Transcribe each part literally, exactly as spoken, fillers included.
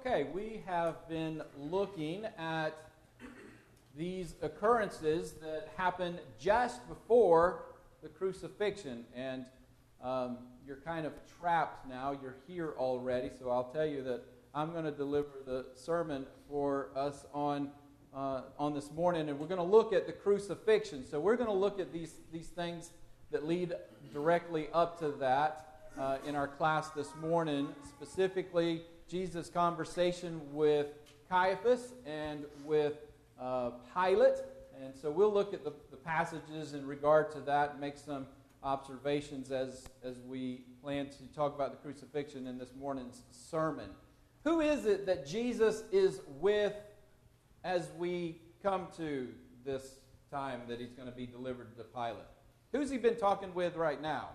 Okay, we have been looking at these occurrences that happen just before the crucifixion, and um, you're kind of trapped now. You're here already, so I'll tell you that I'm going to deliver the sermon for us on uh, on this morning, and we're going to look at the crucifixion. So we're going to look at these these things that lead directly up to that uh, in our class this morning, specifically Jesus' conversation with Caiaphas and with uh, Pilate. And so we'll look at the, the passages in regard to that and make some observations as, as we plan to talk about the crucifixion in this morning's sermon. Who is it that Jesus is with as we come to this time that he's going to be delivered to Pilate? Who's he been talking with right now?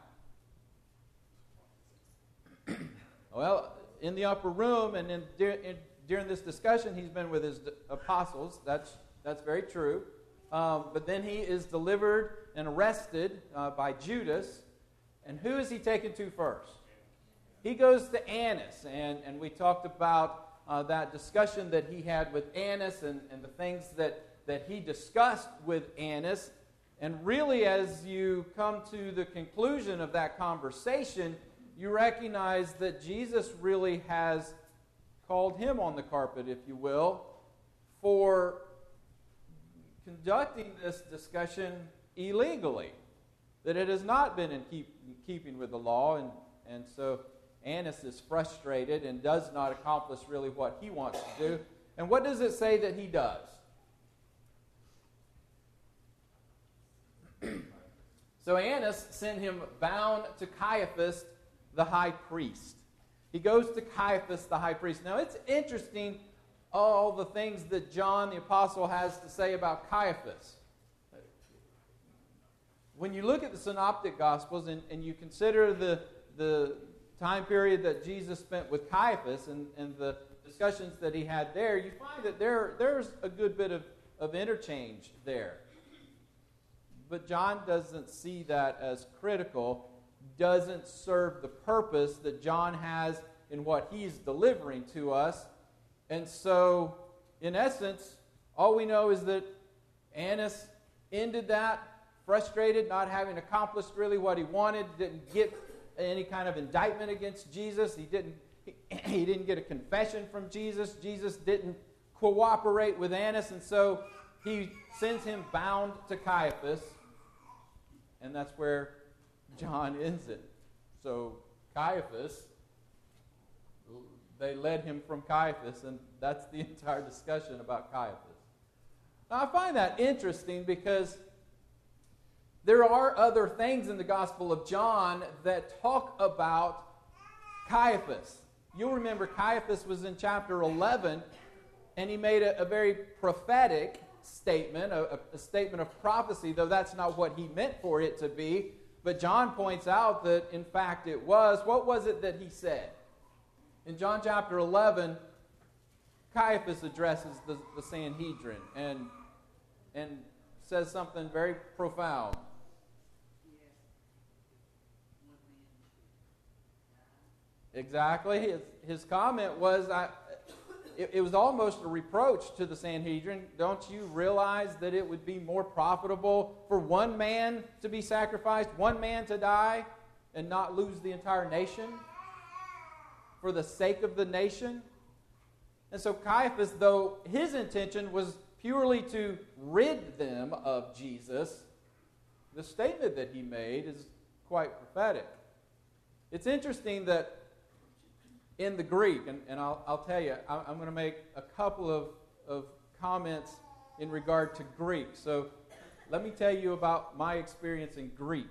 Well, in the upper room and in, in, during this discussion, he's been with his apostles. That's that's very true. Um, but then he is delivered and arrested uh, by Judas. And who is he taken to first? He goes to Annas. And, and we talked about uh, that discussion that he had with Annas and, and the things that, that he discussed with Annas. And really, as you come to the conclusion of that conversation, you recognize that Jesus really has called him on the carpet, if you will, for conducting this discussion illegally, that it has not been in, keep, in keeping with the law, and, and so Annas is frustrated and does not accomplish really what he wants to do. And what does it say that he does? So Annas sent him bound to Caiaphas, the high priest. He goes to Caiaphas, the high priest. Now, it's interesting, all the things that John the Apostle has to say about Caiaphas. When you look at the Synoptic Gospels and, and you consider the, the time period that Jesus spent with Caiaphas and, and the discussions that he had there, you find that there, there's a good bit of, of interchange there. But John doesn't see that as critical, doesn't serve the purpose that John has in what he's delivering to us. And so, in essence, all we know is that Annas ended that, frustrated, not having accomplished really what he wanted, didn't get any kind of indictment against Jesus. He didn't, he, he didn't get a confession from Jesus. Jesus didn't cooperate with Annas, and so he sends him bound to Caiaphas, and that's where John ends it. So Caiaphas, they led him from Caiaphas, and that's the entire discussion about Caiaphas. Now, I find that interesting because there are other things in the Gospel of John that talk about Caiaphas. You'll remember Caiaphas was in chapter eleven, and he made a, a very prophetic statement, a, a statement of prophecy, though that's not what he meant for it to be. But John points out that, in fact, it was. What was it that he said? In John chapter eleven, Caiaphas addresses the, the Sanhedrin and, and says something very profound. Exactly. His, his comment was, I, it, it was almost a reproach to the Sanhedrin. Don't you realize that it would be more profitable for one man to be sacrificed, one man to die, and not lose the entire nation for the sake of the nation? And so Caiaphas, though his intention was purely to rid them of Jesus, the statement that he made is quite prophetic. It's interesting that in the Greek, and, and I'll, I'll tell you, I'm, I'm going to make a couple of, of comments in regard to Greek. So let me tell you about my experience in Greek.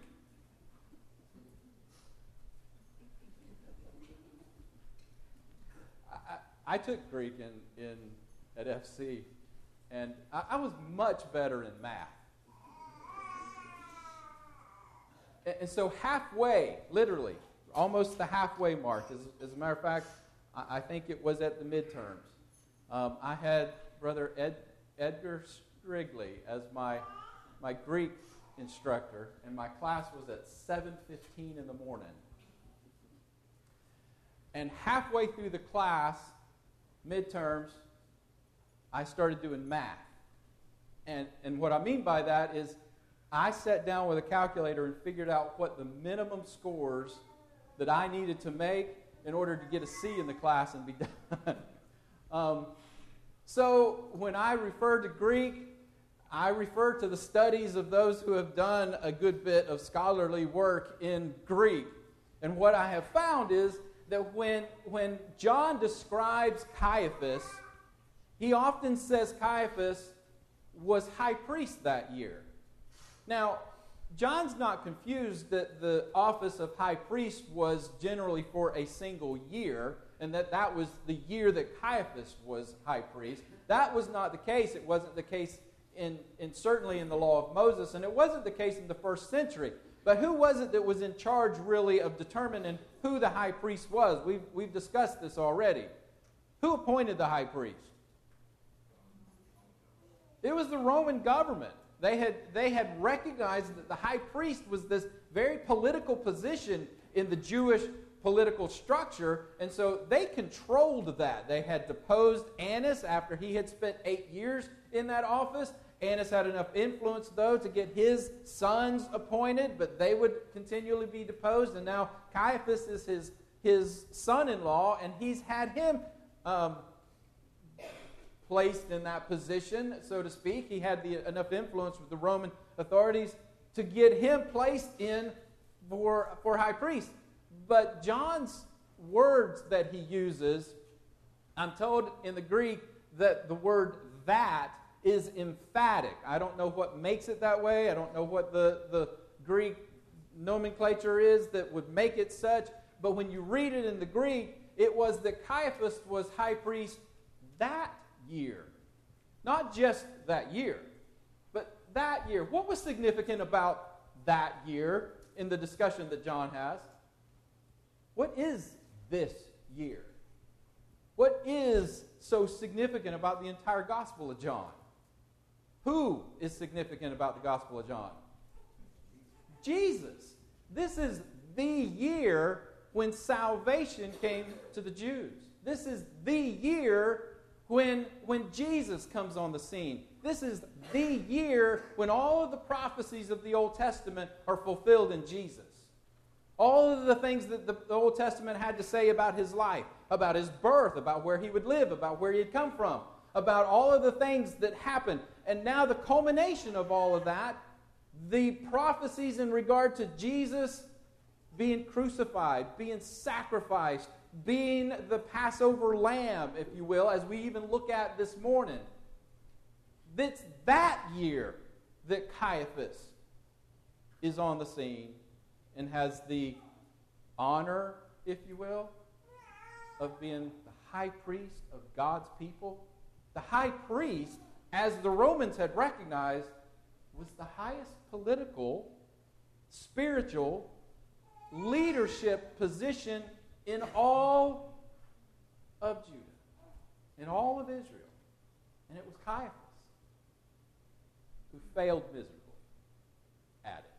I, I took Greek in, in at F C, and I, I was much better in math. And, and so halfway, literally, almost the halfway mark. As, as a matter of fact, I, I think it was at the midterms. Um, I had Brother Ed, Edgar Strigley as my my Greek instructor, and my class was at seven fifteen in the morning. And halfway through the class, midterms, I started doing math. And, and what I mean by that is I sat down with a calculator and figured out what the minimum scores that I needed to make in order to get a C in the class and be done. um, so when I refer to Greek, I refer to the studies of those who have done a good bit of scholarly work in Greek. And what I have found is that when, when John describes Caiaphas, he often says Caiaphas was high priest that year. Now, John's not confused that the office of high priest was generally for a single year, and that that was the year that Caiaphas was high priest. That was not the case. It wasn't the case in, in certainly in the law of Moses, and it wasn't the case in the first century. But who was it that was in charge, really, of determining who the high priest was? We've, we've discussed this already. Who appointed the high priest? It was the Roman government. They had, they had recognized that the high priest was this very political position in the Jewish political structure, and so they controlled that. They had deposed Annas after he had spent eight years in that office. Annas had enough influence, though, to get his sons appointed, but they would continually be deposed, and now Caiaphas is his, his son-in-law, and he's had him um, placed in that position, so to speak. He had the, enough influence with the Roman authorities to get him placed in for, for high priest. But John's words that he uses, I'm told in the Greek that the word that is emphatic. I don't know what makes it that way. I don't know what the, the Greek nomenclature is that would make it such. But when you read it in the Greek, it was that Caiaphas was high priest that year. Not just that year, but that year. What was significant about that year in the discussion that John has? What is this year? What is so significant about the entire Gospel of John? Who is significant about the Gospel of John? Jesus. This is the year when salvation came to the Jews. This is the year when, when Jesus comes on the scene. This is the year when all of the prophecies of the Old Testament are fulfilled in Jesus. All of the things that the Old Testament had to say about his life, about his birth, about where he would live, about where he had come from, about all of the things that happened. And now the culmination of all of that, the prophecies in regard to Jesus being crucified, being sacrificed, being the Passover lamb, if you will, as we even look at this morning. It's that year that Caiaphas is on the scene and has the honor, if you will, of being the high priest of God's people. The high priest, as the Romans had recognized, was the highest political, spiritual, leadership position in all of Judah, in all of Israel. And it was Caiaphas who failed miserably at it.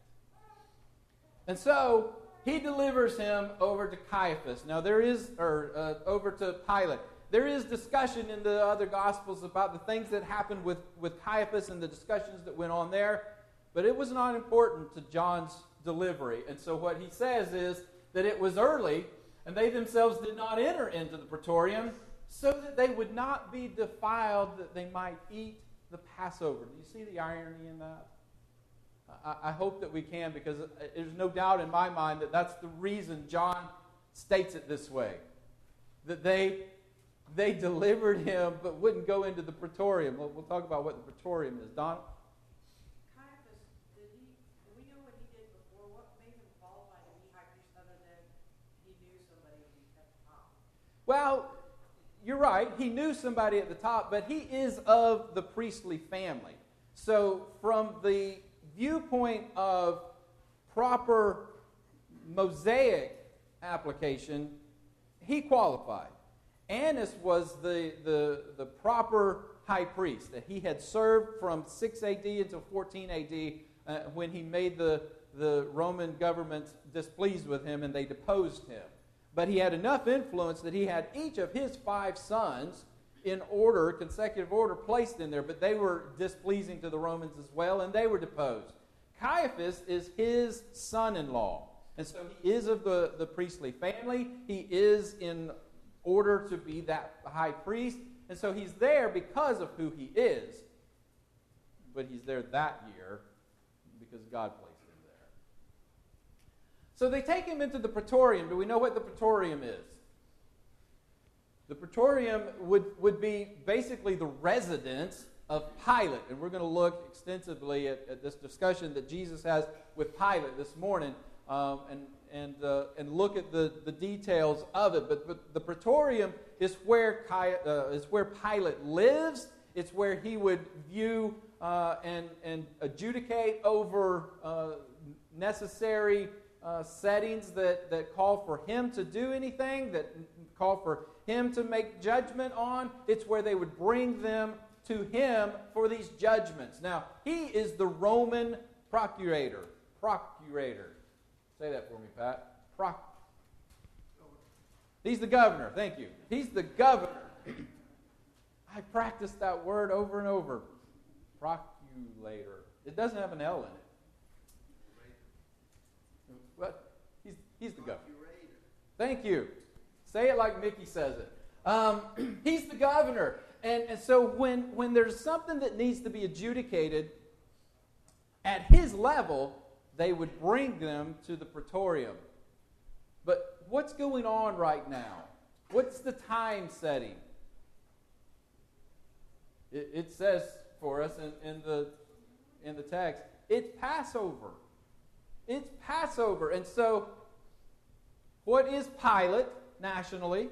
And so he delivers him over to Caiaphas. Now there is, or uh, over to Pilate. There is discussion in the other Gospels about the things that happened with, with Caiaphas and the discussions that went on there, but it was not important to John's delivery. And so what he says is that it was early, and they themselves did not enter into the praetorium, so that they would not be defiled, that they might eat the Passover. Do you see the irony in that? I, I hope that we can, because there's no doubt in my mind that that's the reason John states it this way. That they... They delivered him, but wouldn't go into the praetorium. We'll, we'll talk about what the praetorium is. Don? Caiaphas, did he, do we know what he did before? What made him qualify to be high priest other than he knew somebody at the top? Well, you're right. He knew somebody at the top, but he is of the priestly family. So from the viewpoint of proper Mosaic application, he qualified. Annas was the, the, the proper high priest. That he had served from six A D until fourteen A D uh, when he made the, the Roman government displeased with him and they deposed him. But he had enough influence that he had each of his five sons in order, consecutive order, placed in there, but they were displeasing to the Romans as well, and they were deposed. Caiaphas is his son-in-law, and so he is of the, the priestly family. He is in order to be that high priest, and so he's there because of who he is, but he's there that year because God placed him there. So they take him into the praetorium. Do we know what the praetorium is? The praetorium would, would be basically the residence of Pilate. And we're going to look extensively at, at this discussion that Jesus has with Pilate this morning um, and, and, uh, and look at the, the details of it. But, but the praetorium is where, uh, is where Pilate lives. It's where he would view uh, and, and adjudicate over uh, necessary uh, settings that, that call for him to do anything, that call for him to make judgment on. It's where they would bring them to him for these judgments. Now, he is the Roman procurator. Procurator. Say that for me, Pat. Proc. He's the governor. Thank you. He's the governor. I practiced that word over and over. Proculator. It doesn't have an L in it. But he's, he's the governor. Thank you. Say it like Mickey says it. Um, he's the governor. And, and so when, when there's something that needs to be adjudicated at his level, they would bring them to the praetorium. But what's going on right now? What's the time setting? It, it says for us in, in, the, in the text, it's Passover. It's Passover. And so what is Pilate? Nationally,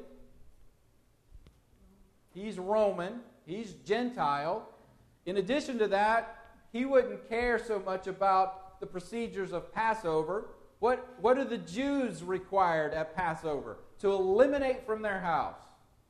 he's Roman, he's Gentile. In addition to that, he wouldn't care so much about the procedures of Passover. What, what are the Jews required at Passover? To eliminate from their house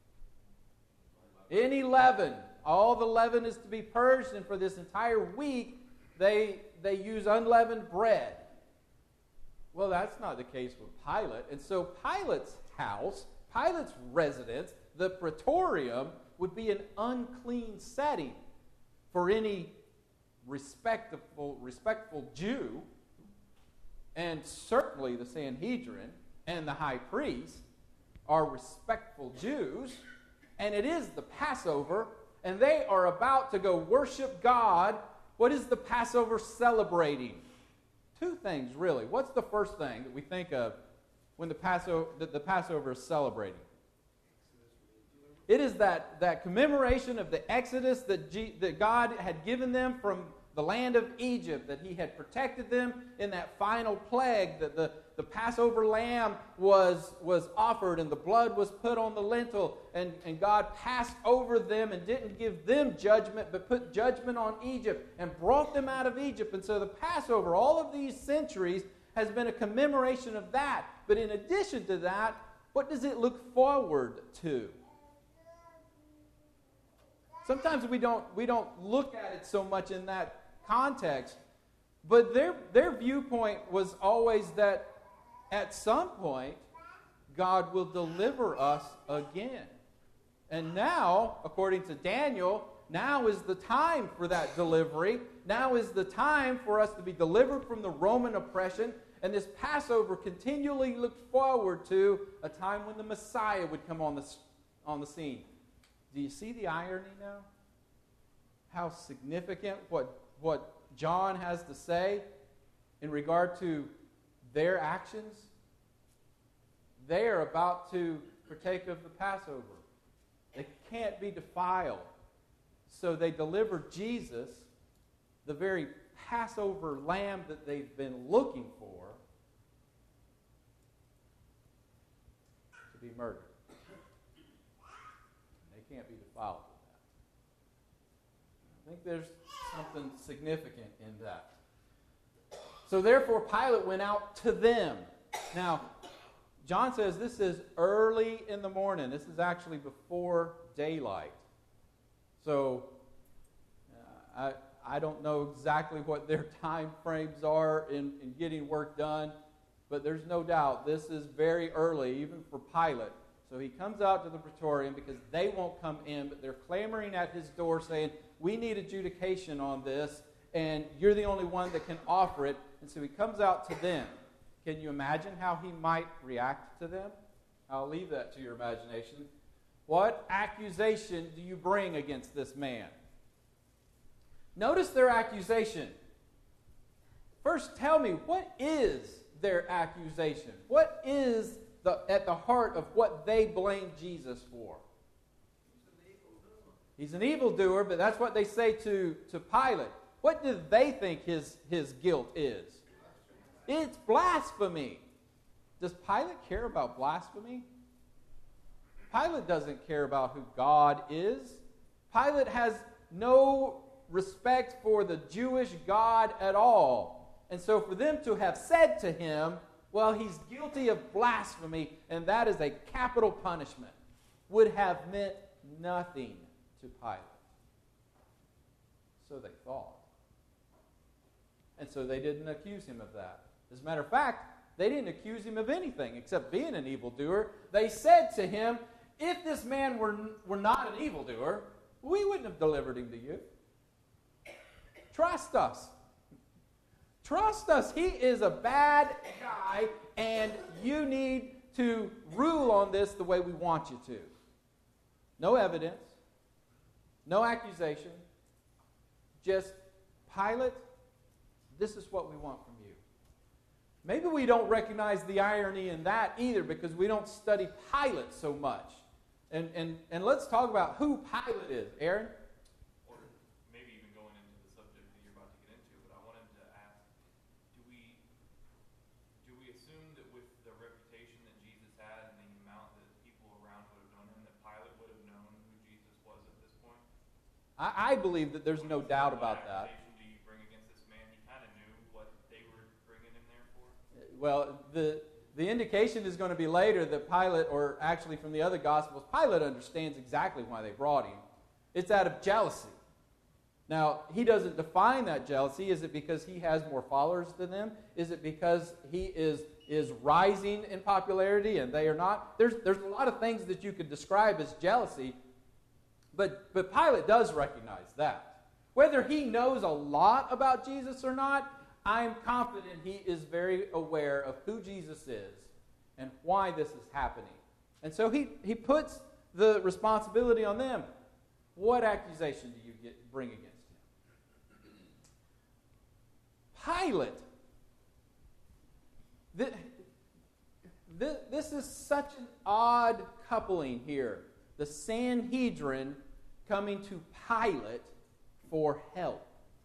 any leaven. All the leaven is to be purged, and for this entire week, they, they use unleavened bread. Well, that's not the case with Pilate. And so Pilate's house, Pilate's residence, the praetorium, would be an unclean setting for any respectful, respectful Jew, and certainly the Sanhedrin and the high priest are respectful Jews, and it is the Passover, and they are about to go worship God. What is the Passover celebrating? Two things, really. What's the first thing that we think of when the Passover, that the Passover is celebrating? It is that, that commemoration of the Exodus that, G, that God had given them from the land of Egypt, that he had protected them in that final plague, that the, the Passover lamb was, was offered and the blood was put on the lintel, and, and God passed over them and didn't give them judgment, but put judgment on Egypt and brought them out of Egypt. And so the Passover, all of these centuries, has been a commemoration of that. But in addition to that, what does it look forward to? Sometimes we don't, we don't look at it so much in that context, but their, their viewpoint was always that at some point, God will deliver us again. And now, according to Daniel, now is the time for that delivery. Now is the time for us to be delivered from the Roman oppression. And this Passover continually looked forward to a time when the Messiah would come on the, on the scene. Do you see the irony now? How significant what, what John has to say in regard to their actions? They are about to partake of the Passover. They can't be defiled. So they deliver Jesus, the very Passover lamb that they've been looking for, to be murdered. They can't be defiled with that. I think there's something significant in that. So therefore, Pilate went out to them. Now, John says this is early in the morning. This is actually before daylight. So, uh, I, I don't know exactly what their time frames are in, in getting work done, but there's no doubt this is very early, even for Pilate. So he comes out to the praetorium because they won't come in, but they're clamoring at his door saying, we need adjudication on this, and you're the only one that can offer it. And so he comes out to them. Can you imagine how he might react to them? I'll leave that to your imagination. What accusation do you bring against this man? Notice their accusation. First, tell me, what is their accusation? What is the, at the heart of what they blame Jesus for? He's an evildoer, but that's what they say to, to Pilate. What do they think his, his guilt is? It's blasphemy. Does Pilate care about blasphemy? Pilate doesn't care about who God is. Pilate has no respect for the Jewish God at all. And so for them to have said to him, well, he's guilty of blasphemy, and that is a capital punishment, would have meant nothing to Pilate. So they thought. And so they didn't accuse him of that. As a matter of fact, they didn't accuse him of anything except being an evildoer. They said to him, if this man were, were not an evildoer, we wouldn't have delivered him to you. Trust us. Trust us. He is a bad guy, and you need to rule on this the way we want you to. No evidence. No accusation. Just, Pilate, this is what we want from you. Maybe we don't recognize the irony in that either because we don't study Pilate so much. And, and, and let's talk about who Pilate is. Aaron? Or maybe even going into the subject that you're about to get into, but I wanted to ask, do we, do we assume that with the reputation that Jesus had and the amount that people around would have known him, that Pilate would have known who Jesus was at this point? I, I believe that there's no doubt about that. Do you bring against this man? He kind of knew what they were bringing him there for? Well, the the indication is going to be later that Pilate, or actually from the other Gospels, Pilate understands exactly why they brought him. It's out of jealousy. Now, he doesn't define that jealousy. Is it because he has more followers than them? Is it because he is, is rising in popularity and they are not? There's, there's a lot of things that you could describe as jealousy, but, but Pilate does recognize that. Whether he knows a lot about Jesus or not, I'm confident he is very aware of who Jesus is and why this is happening. And so he, he puts the responsibility on them. What accusation do you get, bring against him? Pilate. This, this, this is such an odd coupling here. The Sanhedrin coming to Pilate for help.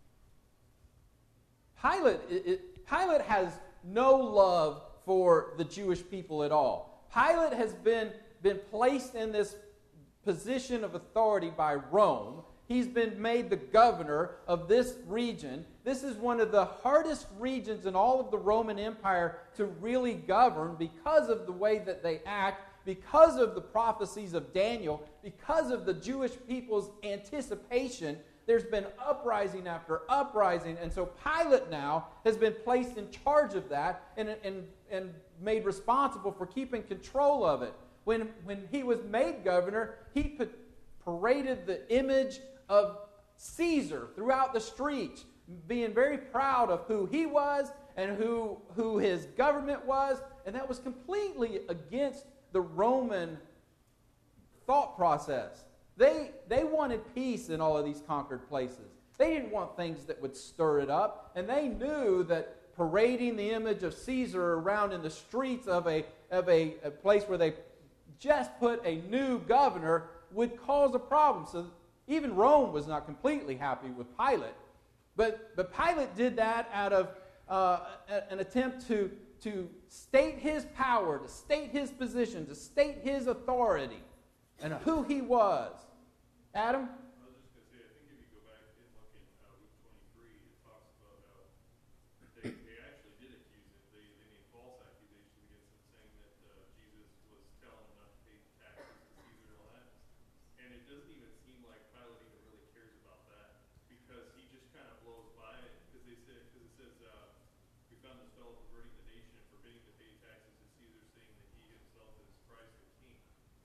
Pilate, it, it, Pilate has no love for the Jewish people at all. Pilate has been, been placed in this position of authority by Rome. He's been made the governor of this region. This is one of the hardest regions in all of the Roman Empire to really govern because of the way that they act, because of the prophecies of Daniel, because of the Jewish people's anticipation. There's been uprising after uprising, and so Pilate now has been placed in charge of that and, and, and made responsible for keeping control of it. When, when he was made governor, he put, paraded the image of Caesar throughout the streets, being very proud of who he was and who, who his government was, and that was completely against the Roman thought process. They, they wanted peace in all of these conquered places. They didn't want things that would stir it up. And they knew that parading the image of Caesar around in the streets of a, of a, a place where they just put a new governor would cause a problem. So even Rome was not completely happy with Pilate. But, but Pilate did that out of uh, an attempt to, to state his power, to state his position, to state his authority, and who he was. Adam? I was just going to say, I think if you go back and look in uh, Luke twenty-three, it talks about how they, they actually did accuse him. They, they made false accusations against him, saying that uh, Jesus was telling them not to pay taxes to Caesar and all that. And it doesn't even seem like Pilate even really cares about that, because he just kind of blows by it. Because they said, because it says, uh, we found this fellow perverting the nation and forbidding to pay taxes to Caesar, saying that he himself is Christ the King.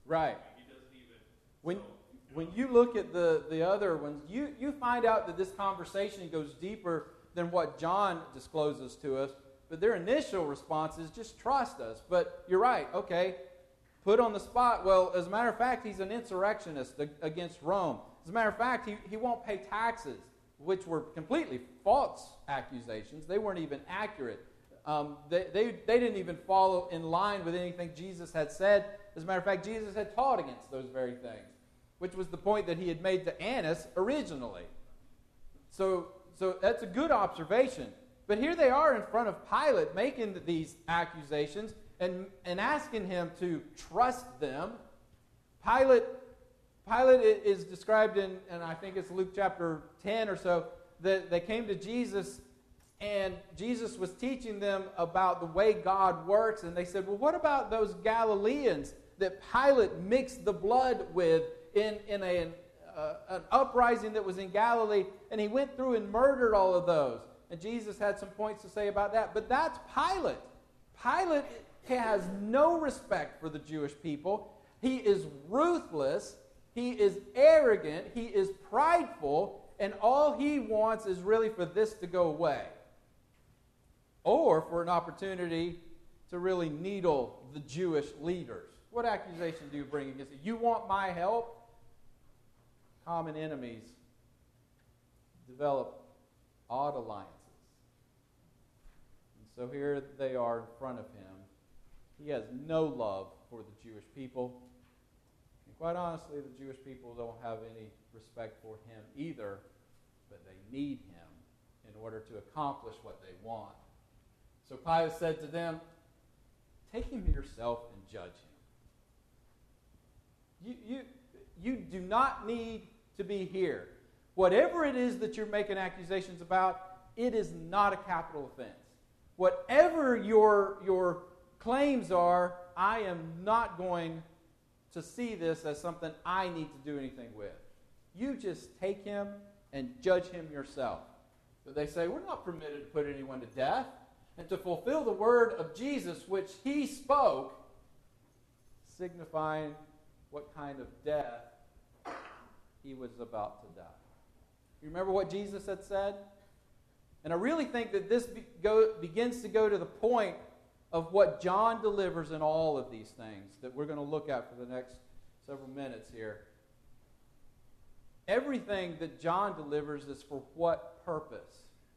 Right. He doesn't even. When so, when you look at the, the other ones, you, you find out that this conversation goes deeper than what John discloses to us. But their initial response is just trust us. But you're right, okay, put on the spot. Well, as a matter of fact, he's an insurrectionist against Rome. As a matter of fact, he, he won't pay taxes, which were completely false accusations. They weren't even accurate. Um, they, they, they didn't even follow in line with anything Jesus had said. As a matter of fact, Jesus had taught against those very things, which was the point that he had made to Annas originally. So, so that's a good observation. But here they are in front of Pilate making these accusations and, and asking him to trust them. Pilate, Pilate is described in, and I think it's Luke chapter ten or so, that they came to Jesus and Jesus was teaching them about the way God works. And they said, well, what about those Galileans that Pilate mixed the blood with in, in a, uh, an uprising that was in Galilee? And he went through and murdered all of those. And Jesus had some points to say about that. But that's Pilate. Pilate has no respect for the Jewish people. He is ruthless. He is arrogant. He is prideful. And all he wants is really for this to go away. Or for an opportunity to really needle the Jewish leaders. What accusation do you bring against it? You want my help? Common enemies develop odd alliances. So here they are in front of him. He has no love for the Jewish people. And quite honestly, the Jewish people don't have any respect for him either, but they need him in order to accomplish what they want. So Pilate said to them, take him yourself and judge him. You, you, you do not need to be here. Whatever it is that you're making accusations about, it is not a capital offense. Whatever your, your claims are, I am not going to see this as something I need to do anything with. You just take him and judge him yourself. But they say, we're not permitted to put anyone to death. And to fulfill the word of Jesus, which he spoke, signifying what kind of death he was about to die. You remember what Jesus had said? And I really think that this be, go, begins to go to the point of what John delivers in all of these things that we're going to look at for the next several minutes here. Everything that John delivers is for what purpose?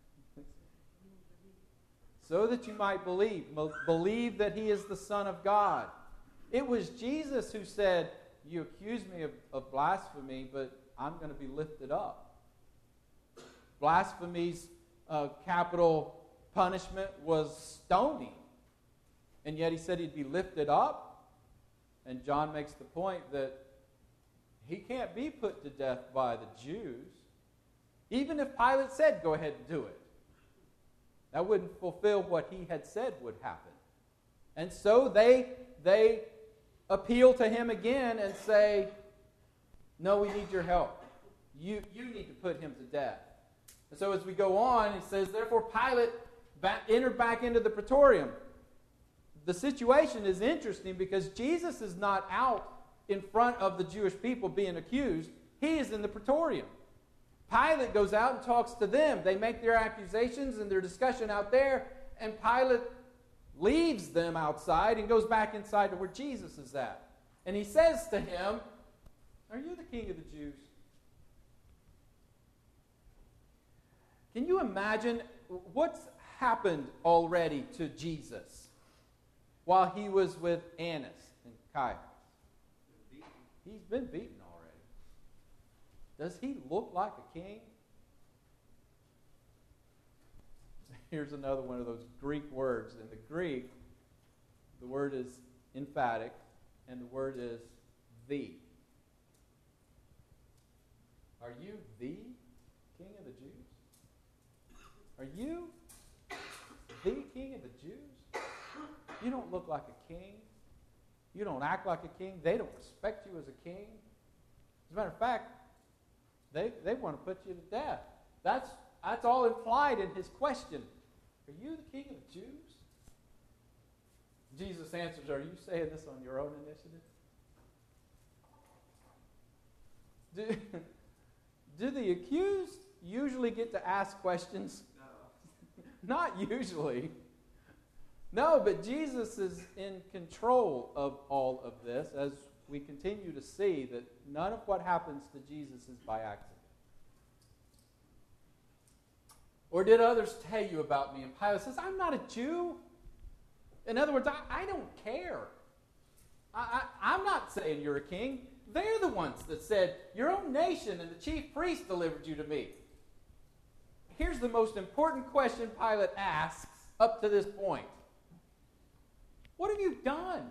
So that you might believe. Believe that he is the Son of God. It was Jesus who said, you accuse me of, of blasphemy, but I'm going to be lifted up. Blasphemy's uh, capital punishment was stoning. And yet he said he'd be lifted up. And John makes the point that he can't be put to death by the Jews. Even if Pilate said, go ahead and do it. That wouldn't fulfill what he had said would happen. And so they, they appeal to him again and say, no, we need your help. You, you need to put him to death. And so as we go on, it says, therefore Pilate back, entered back into the praetorium. The situation is interesting because Jesus is not out in front of the Jewish people being accused. He is in the praetorium. Pilate goes out and talks to them. They make their accusations and their discussion out there, and Pilate leaves them outside and goes back inside to where Jesus is at. And he says to him, are you the king of the Jews? Can you imagine what's happened already to Jesus while he was with Annas and Caiaphas? He's been beaten already. Does he look like a king? Here's another one of those Greek words. In the Greek, the word is emphatic, and the word is the. Are you the king of the Jews? Are you the king of the Jews? You don't look like a king. You don't act like a king. They don't respect you as a king. As a matter of fact, they, they want to put you to death. That's, that's all implied in his question. Are you the king of the Jews? Jesus answers, are you saying this on your own initiative? Do, do the accused usually get to ask questions? No. Not usually. No, but Jesus is in control of all of this, as we continue to see that none of what happens to Jesus is by accident. Or did others tell you about me? And Pilate says, I'm not a Jew. In other words, I, I don't care. I, I, I'm not saying you're a king. They're the ones that said, your own nation and the chief priest delivered you to me. Here's the most important question Pilate asks up to this point. What have you done?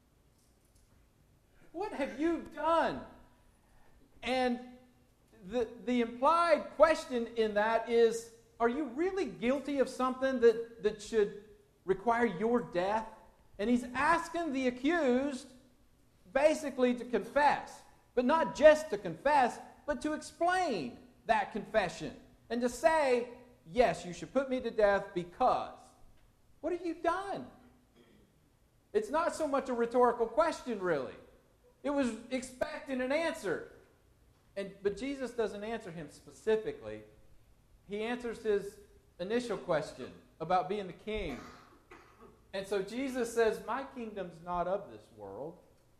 What have you done? And the, the implied question in that is, are you really guilty of something that, that should require your death? And he's asking the accused basically to confess. But not just to confess, but to explain that confession. And to say, yes, you should put me to death because. What have you done? It's not so much a rhetorical question, really. It was expecting an answer. And, but Jesus doesn't answer him specifically. He answers his initial question about being the king. And so Jesus says, my kingdom's not of this world.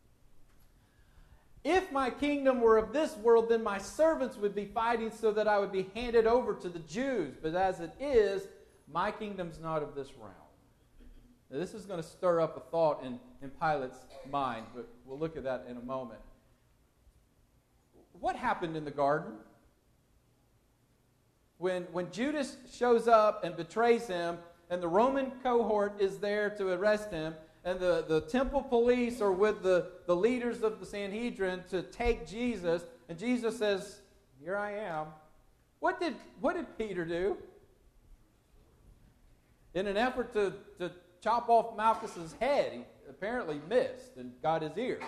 If my kingdom were of this world, then my servants would be fighting so that I would be handed over to the Jews. But as it is, my kingdom's not of this realm. Now, this is going to stir up a thought in, in Pilate's mind, but we'll look at that in a moment. What happened in the garden? When, when Judas shows up and betrays him, and the Roman cohort is there to arrest him, and the, the temple police are with the, the leaders of the Sanhedrin to take Jesus, and Jesus says, here I am. What did, what did Peter do? In an effort to, to chop off Malchus's head, he apparently missed and got his ear.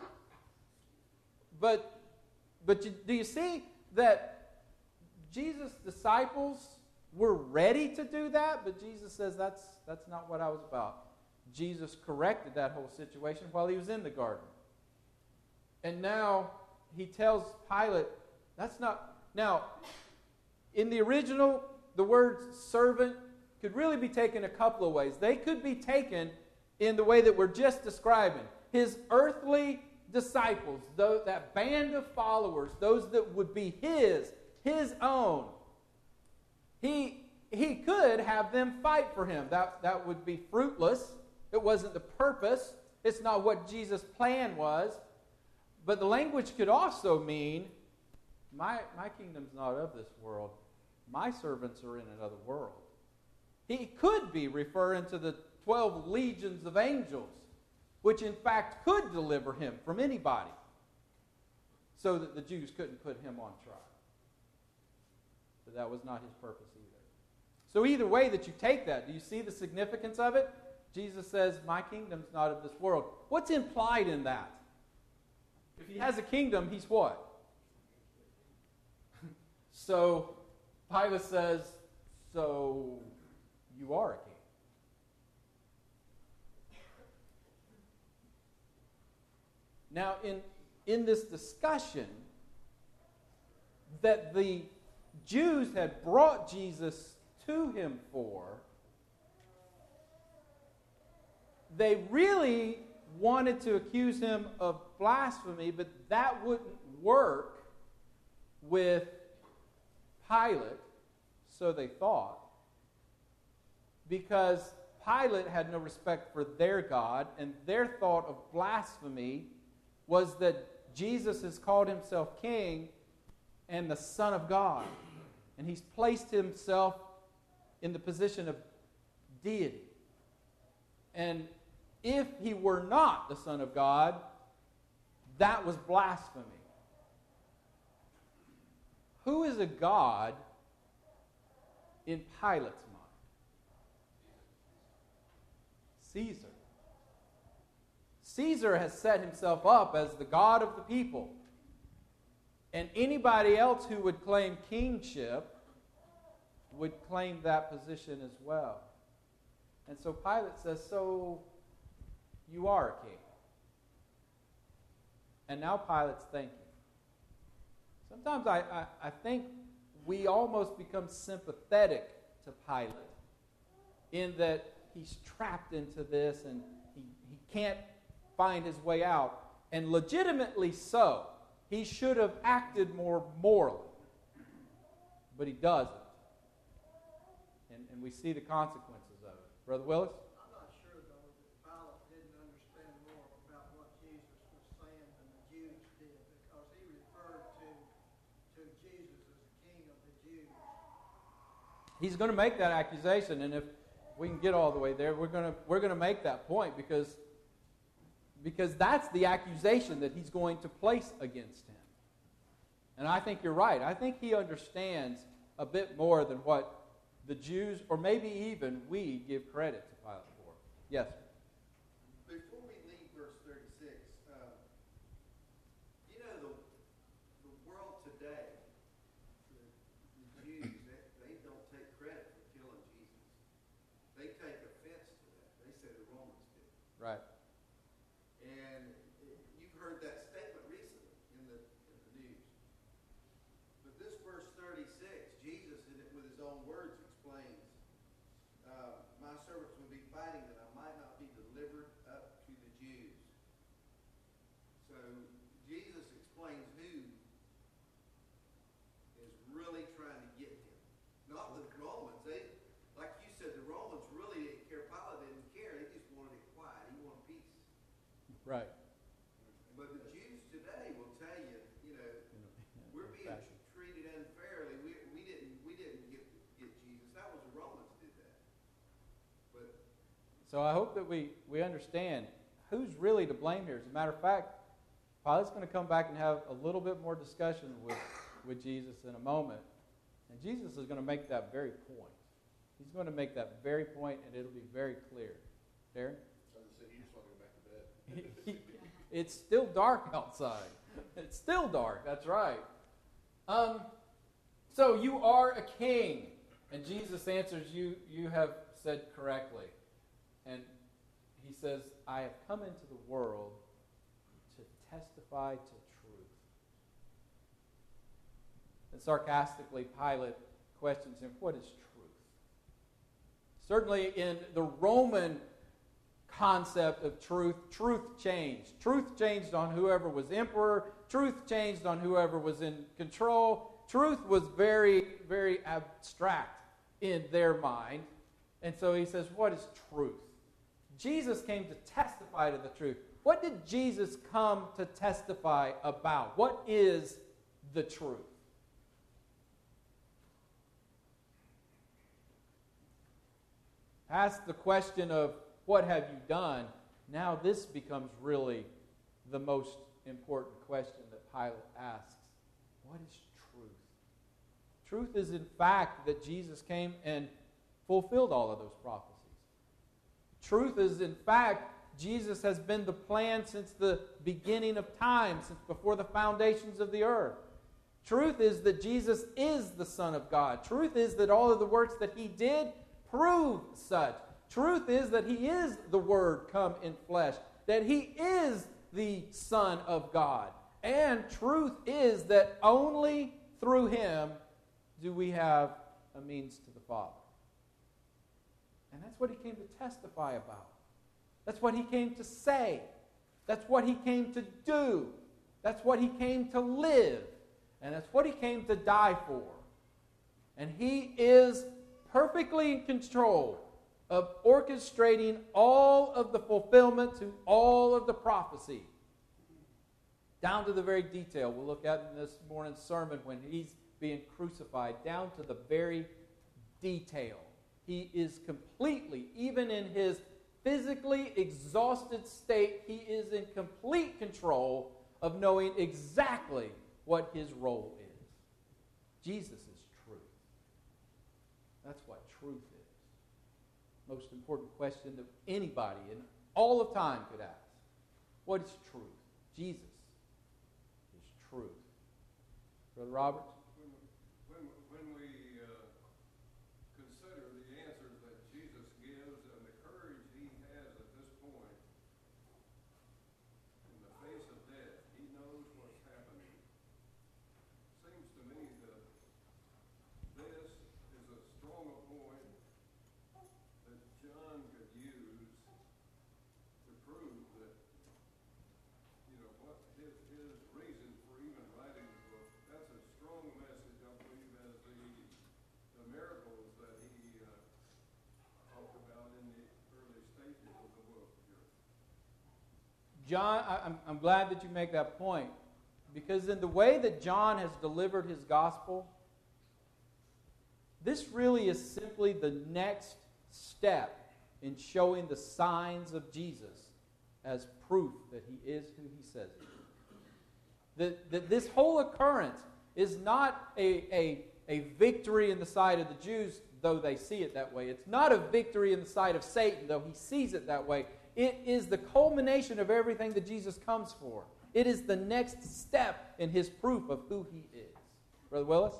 But, but you, do you see that Jesus' disciples were ready to do that? But Jesus says that's, that's not what I was about. Jesus corrected that whole situation while he was in the garden. And now he tells Pilate, that's not... Now, in the original, the word servant could really be taken a couple of ways. They could be taken in the way that we're just describing. His earthly disciples, those, that band of followers, those that would be his, his own. He, he could have them fight for him. That, that would be fruitless. It wasn't the purpose. It's not what Jesus' plan was. But the language could also mean, my, my kingdom's not of this world. My servants are in another world. He could be referring to the twelve legions of angels, which in fact could deliver him from anybody, so that the Jews couldn't put him on trial. But that was not his purpose either. So either way that you take that, do you see the significance of it? Jesus says, my kingdom's not of this world. What's implied in that? If he has a kingdom, he's what? So Pilate says, so you are a king. Now, in, in this discussion that the Jews had brought Jesus to him for, they really wanted to accuse him of blasphemy, but that wouldn't work with Pilate, so they thought, because Pilate had no respect for their God, and their thought of blasphemy was that Jesus has called himself king and the Son of God, and he's placed himself in the position of deity. And if he were not the Son of God, that was blasphemy. Who is a God in Pilate's mind? Caesar. Caesar has set himself up as the God of the people. And anybody else who would claim kingship would claim that position as well. And so Pilate says, so you are a king. And now Pilate's thinking. Sometimes I, I, I think we almost become sympathetic to Pilate in that he's trapped into this and he, he can't find his way out. And legitimately so. He should have acted more morally. But he doesn't. And, and we see the consequences of it. Brother Willis? I'm not sure, though, that Pilate didn't understand more about what Jesus was saying than the Jews did, because he referred to, to Jesus as the King of the Jews. He's going to make that accusation, and if we can get all the way there, we're going to we're going to make that point because, because that's the accusation that he's going to place against him. And I think you're right. I think he understands a bit more than what the Jews, or maybe even we, give credit to Pilate for. Yes? Before we leave verse thirty-six, uh, you know, the, the world today, the, the Jews, they, they don't take credit for killing Jesus. They take offense to that. They say the Romans did. Right. And it, you've heard that statement recently in the, in the news. But this verse thirty-six, Jesus, in it with his own words, explains, uh, my servants will be fighting that I might not be delivered up to the Jews. So Jesus explains who is really trying to get him. Not the Romans. They, like you said, the Romans really didn't care. Pilate didn't care. They just wanted it quiet. He wanted peace. Right. But the Jews today will tell you, you know, we're being treated unfairly. We, we didn't we didn't get get Jesus. That was the Romans did that. But So I hope that we, we understand who's really to blame here. As a matter of fact, Pilate's going to come back and have a little bit more discussion with, with Jesus in a moment. And Jesus is going to make that very point. He's going to make that very point, and it'll be very clear. Darren? I was saying, you just want to go back to bed. It's still dark outside. It's still dark, that's right. Um, so you are a king. And Jesus answers, you, you have said correctly. And he says, I have come into the world to testify to truth. And sarcastically, Pilate questions him, what is truth? Certainly in the Roman concept of truth, truth changed. Truth changed on whoever was emperor. Truth changed on whoever was in control. Truth was very, very abstract in their mind. And so he says, what is truth? Jesus came to testify to the truth. What did Jesus come to testify about? What is the truth? Ask the question of, what have you done? Now this becomes really the most important question that Pilate asks. What is truth? Truth is in fact that Jesus came and fulfilled all of those prophecies. Truth is in fact Jesus has been the plan since the beginning of time, since before the foundations of the earth. Truth is that Jesus is the Son of God. Truth is that all of the works that he did prove such. Truth is that he is the Word come in flesh, that he is the Son of God. And truth is that only through him do we have a means to the Father. And that's what he came to testify about. That's what he came to say. That's what he came to do. That's what he came to live. And that's what he came to die for. And he is perfectly in control of orchestrating all of the fulfillment to all of the prophecy, down to the very detail. We'll look at in this morning's sermon when he's being crucified, down to the very detail. He is completely, even in his physically exhausted state, he is in complete control of knowing exactly what his role is. Jesus is truth. That's what truth is. Most important question that anybody in all of time could ask. What is truth? Jesus is truth. Brother Roberts? When, when, when we uh, consider the answers that Jesus gives and the courage he has at this point, in the face of death, he knows what's happening. John, I, I'm, I'm glad that you make that point, because in the way that John has delivered his gospel, this really is simply the next step in showing the signs of Jesus as proof that he is who he says he is. That, that this whole occurrence is not a, a, a victory in the sight of the Jews, though they see it that way. It's not a victory in the sight of Satan, though he sees it that way. It is the culmination of everything that Jesus comes for. It is the next step in his proof of who he is. Brother Willis?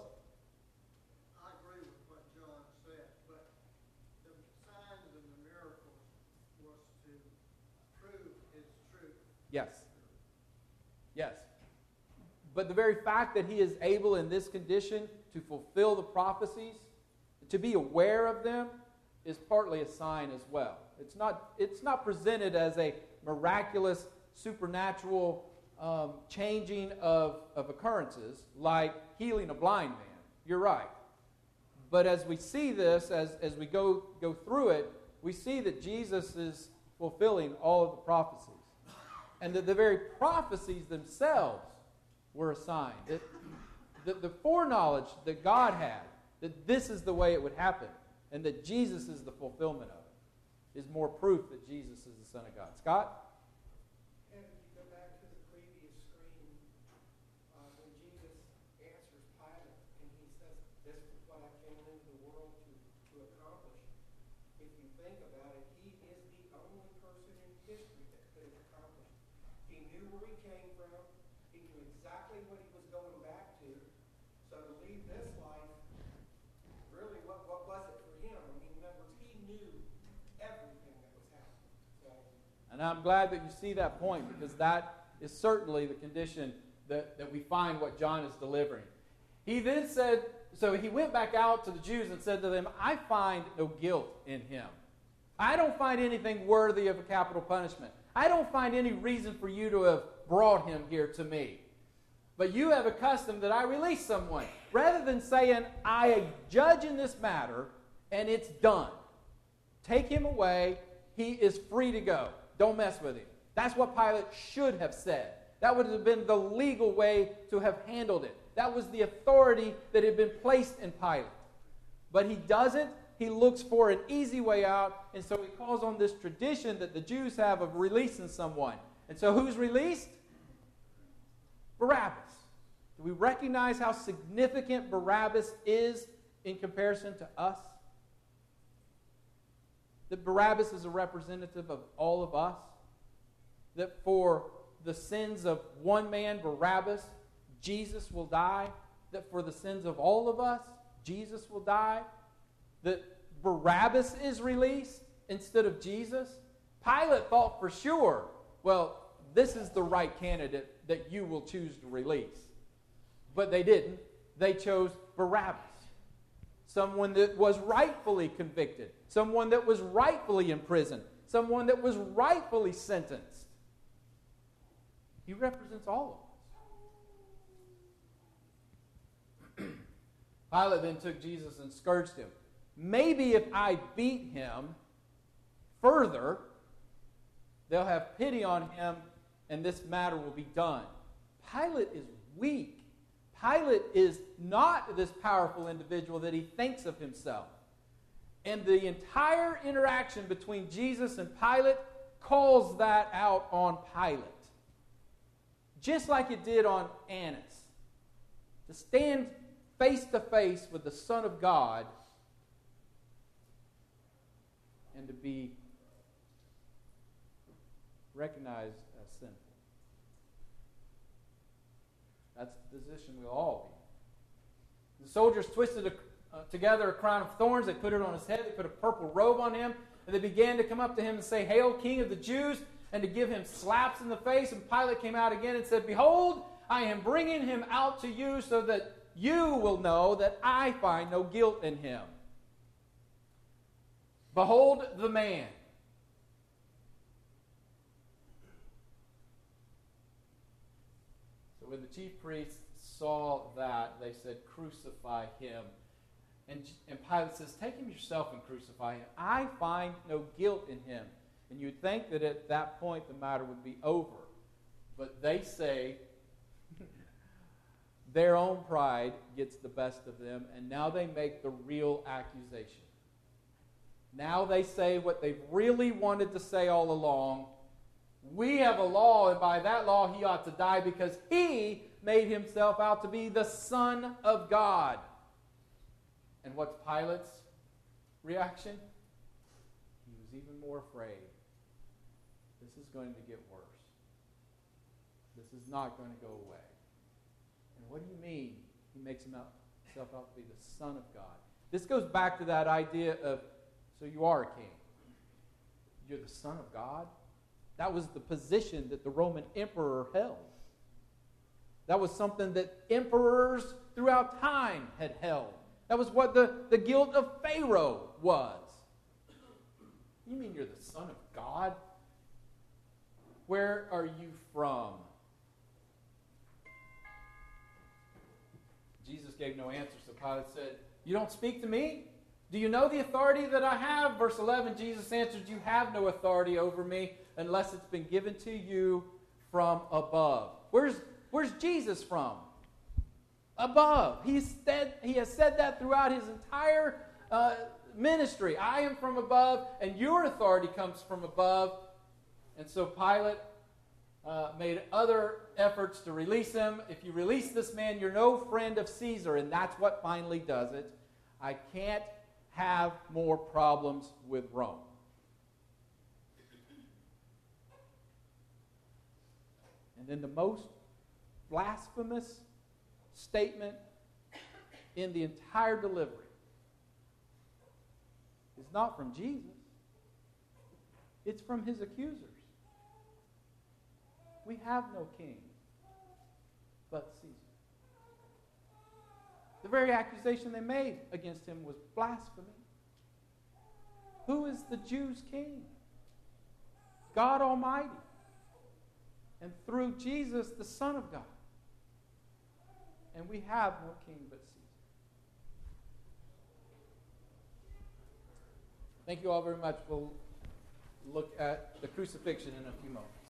I agree with what John said, but the signs and the miracles was to prove his truth. Yes. Yes. But the very fact that he is able in this condition to fulfill the prophecies, to be aware of them, is partly a sign as well. It's not, it's not presented as a miraculous, supernatural um, changing of, of occurrences like healing a blind man. You're right. But as we see this, as, as we go, go through it, we see that Jesus is fulfilling all of the prophecies. And that the very prophecies themselves were a sign. That the, the foreknowledge that God had, that this is the way it would happen, and that Jesus is the fulfillment of it, is more proof that Jesus is the Son of God. Scott? And if you go back to the previous screen, uh, when Jesus answers Pilate, and he says, "This is what I came into the world to, to accomplish." If you think about it, he is the only person in history that could have accomplished it. He knew where he came from. He knew exactly what he was going back to. So to leave this life, really, what, what was it for him? I mean, in other words, he knew everything that was happening. So, And I'm glad that you see that point, because that is certainly the condition that, that we find what John is delivering. He then said, so he went back out to the Jews and said to them, "I find no guilt in him. I don't find anything worthy of a capital punishment. I don't find any reason for you to have brought him here to me. But you have a custom that I release someone." Rather than saying, "I judge in this matter, and it's done. Take him away. He is free to go. Don't mess with him." That's what Pilate should have said. That would have been the legal way to have handled it. That was the authority that had been placed in Pilate. But he doesn't. He looks for an easy way out, and so he calls on this tradition that the Jews have of releasing someone. And so who's released? Barabbas. Do we recognize how significant Barabbas is in comparison to us? That Barabbas is a representative of all of us. That for the sins of one man, Barabbas, Jesus will die. That for the sins of all of us, Jesus will die. That Barabbas is released instead of Jesus. Pilate thought for sure, well, this is the right candidate that you will choose to release. But they didn't. They chose Barabbas. Someone that was rightfully convicted. Someone that was rightfully imprisoned. Someone that was rightfully sentenced. He represents all of us. Pilate then took Jesus and scourged him. Maybe if I beat him further, they'll have pity on him and this matter will be done. Pilate is weak. Pilate is not this powerful individual that he thinks of himself. And the entire interaction between Jesus and Pilate calls that out on Pilate. Just like it did on Annas. To stand face to face with the Son of God and to be recognized as sinful. That's the position we'll all be. The soldiers twisted a, uh, together a crown of thorns. They put it on his head. They put a purple robe on him. And they began to come up to him and say, "Hail, King of the Jews," and to give him slaps in the face. And Pilate came out again and said, "Behold, I am bringing him out to you so that you will know that I find no guilt in him. Behold the man." So when the chief priests saw that, they said, "Crucify him." And, and Pilate says, "Take him yourself and crucify him. I find no guilt in him." And you'd think that at that point the matter would be over. But they say their own pride gets the best of them, and now they make the real accusation. Now they say what they've really wanted to say all along. We have a law, and by that law he ought to die because he made himself out to be the Son of God. And what's Pilate's reaction? He was even more afraid. This is going to get worse. This is not going to go away. And what do you mean he makes himself out to be the Son of God? This goes back to that idea of, so you are a king. You're the Son of God? That was the position that the Roman emperor held. That was something that emperors throughout time had held. That was what the, the guilt of Pharaoh was. You mean you're the Son of God? Where are you from? Jesus gave no answer, so Pilate said, you don't speak to me? Do you know the authority that I have? Verse eleven, Jesus answered, you have no authority over me unless it's been given to you from above. Where's, where's Jesus from? Above. He's said, he has said that throughout his entire uh, ministry. I am from above, and your authority comes from above. And so Pilate uh, made other efforts to release him. If you release this man, you're no friend of Caesar, and that's what finally does it. I can't have more problems with Rome. And then the most blasphemous statement in the entire delivery is not from Jesus. It's from his accusers. We have no king but Caesar. The very accusation they made against him was blasphemy. Who is the Jews' king? God Almighty. And through Jesus, the Son of God. And we have no king but Caesar. Thank you all very much. We'll look at the crucifixion in a few moments.